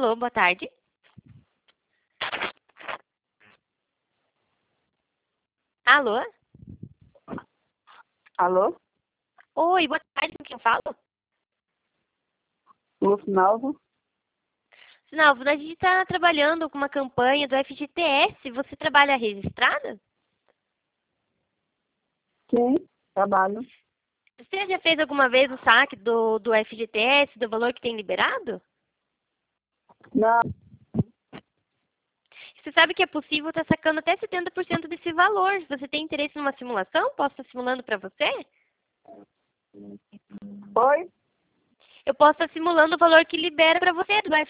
Alô, boa tarde. Alô? Alô? Oi, boa tarde, com quem eu falo? Lucinalvo? Sinalvo, a gente está trabalhando com uma campanha do FGTS. Você trabalha registrada? Sim, trabalho. Você já fez alguma vez o saque do FGTS, do valor que tem liberado? Não, Você sabe que é possível estar sacando até 70% desse valor. Se você tem interesse numa simulação, posso estar simulando para você? oi? Eu posso estar simulando o valor que libera para você do